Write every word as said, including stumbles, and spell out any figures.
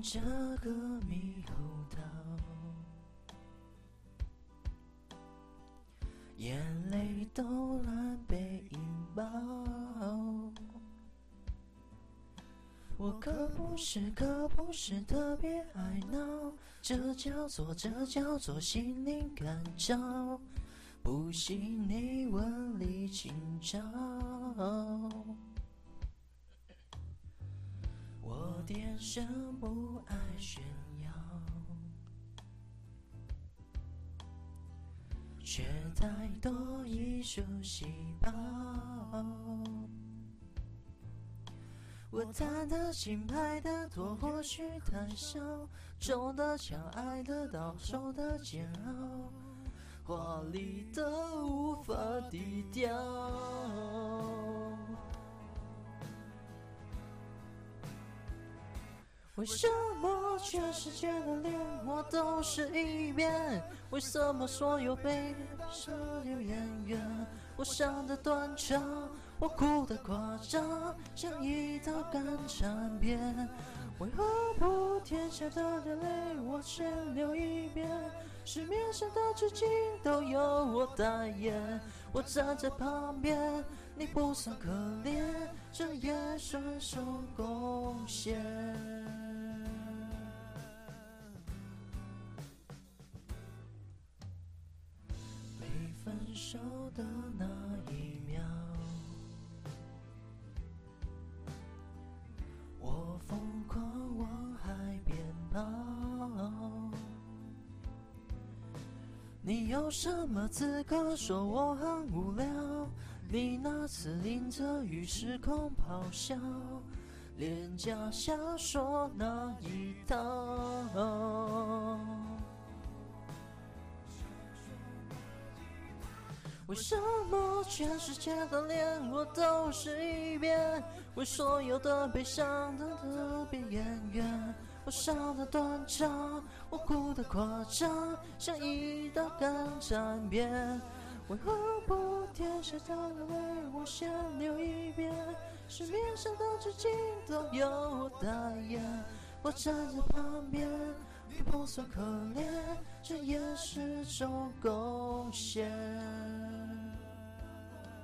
这个猕猴桃，眼泪都难被引爆。我可不是，可不是特别爱闹，这叫做，这叫做心灵感召。不信你问李清照，我天生不爱炫耀，却太多艺术细胞。我弹的轻，拍的多，或许太少，重的强，爱的到，受的煎熬，华丽的无法低调。为什么全世界的脸我都是一遍？为什么所有悲伤有演员？我伤得断肠，我哭得夸张，像一道干缠边。为何不天下的眼泪我先流一遍？市面上的纸巾都由我代言，我站在旁边，你不算可怜，这也算受贡献。没分手的那一秒，我疯狂往海边跑。你有什么资格说我很无聊？你那次淋着雨失控咆哮，廉价小说那一套。为什么全世界的脸我都是一遍？为所有的悲伤的特别演员，我伤得断肠，我哭得夸张，像一道干缠边。为何不天下的眼泪我先流一遍？市面上的纸巾都由我代言，我站在旁边，你不算可怜，这也是种贡献。